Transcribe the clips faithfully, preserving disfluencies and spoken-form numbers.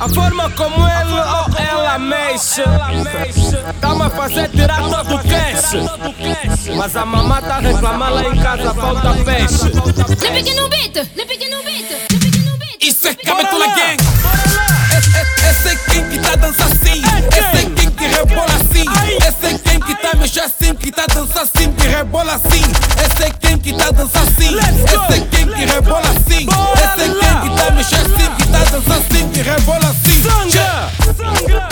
A forma como ele ou ela mexe, tá-me a fazer tirar todo o cash. Mas a mamá tá a reclamar lá em casa, falta peixe. Le pique no beat, le pique no beat, le pique no beat. Isso é Cabetula Gang. Esse é quem que tá dança assim. Esse é quem que rebola assim. Esse é quem que tá mexe assim, que tá dança assim, que rebola assim. Esse é quem que tá dança assim. Esse é quem que rebola assim. Esse é quem que tá mexe assim, que tá dança assim, que rebola assim. Sangra, sangra.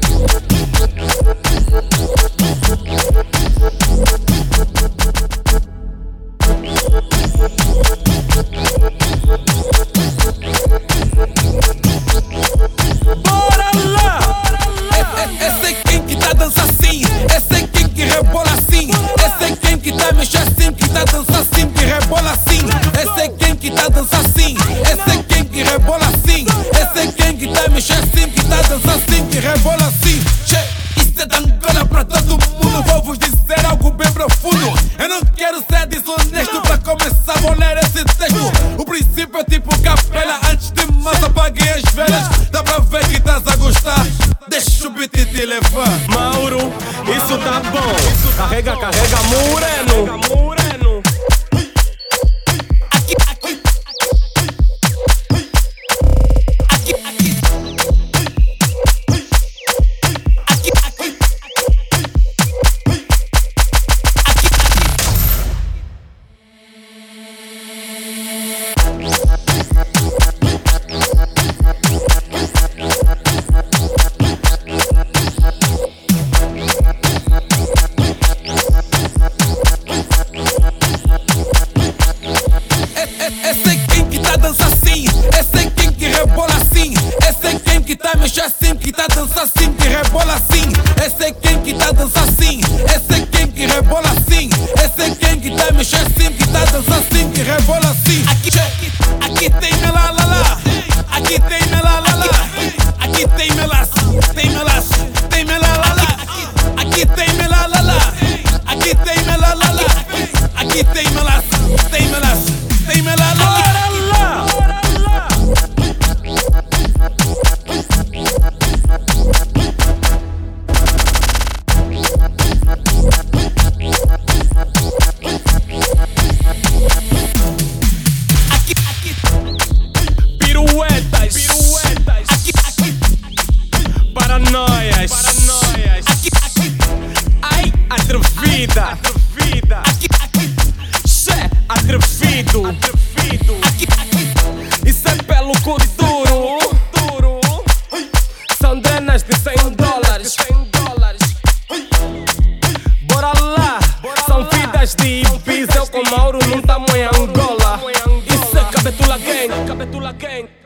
Bora lá! Esse é quem que tá dança assim. Esse é quem que rebola assim. Esse é quem que tá mexe assim, que tá dança assim, que rebola assim. Esse é quem que tá dança assim. Esse é quem que rebola assim. Esse é quem que tá mexe assim, que tá dança assim, que rebola assim. Che, isso é Angola pra todo mundo. Vou vos dizer algo bem profundo. Eu não quero ser desonesto pra começar a ler esse texto. O princípio é tipo capela. Antes de mais apaguem as velas. Dá pra ver que estás a gostar. Deixa o beat te levar. Mauro, isso tá bom. Carrega, carrega, moreno. Moreno. Aqui, aqui, aqui, aqui, aqui, aqui, esse é quem que tá dança assim. Esse é quem que rebola assim. Esse é quem que tá mexe assim, que tá dança assim, que rebola assim. Esse é quem que tá dança assim. Esse é quem que rebola assim. Esse é quem que tá mexe assim, que tá dança assim, que rebola assim. Aqui, aqui tem mela lá lá. Aqui tem mela lá lá. Aqui tem melas, tem melas, tem mela lá lá. Aqui tem mela lá lá. Aqui tem mela lá lá. Aqui tem melas, tem melas, tem mela lá lá. Bora lá! Aqui, aqui, Piruetas, piruetas. aqui, aqui, Paranoias, paranoias. aqui, aqui, Ai, atrevida, atrevida. aqui, aqui, Xé, atrevido, atrevido. aqui, aqui. Isso é pelo futuro. São drenas de cem dólares. Bora lá, são vidas de Ibiza. Eu com Mauro não tamo em Angola. Isso é Cabetula Gang, Cabetula Gang.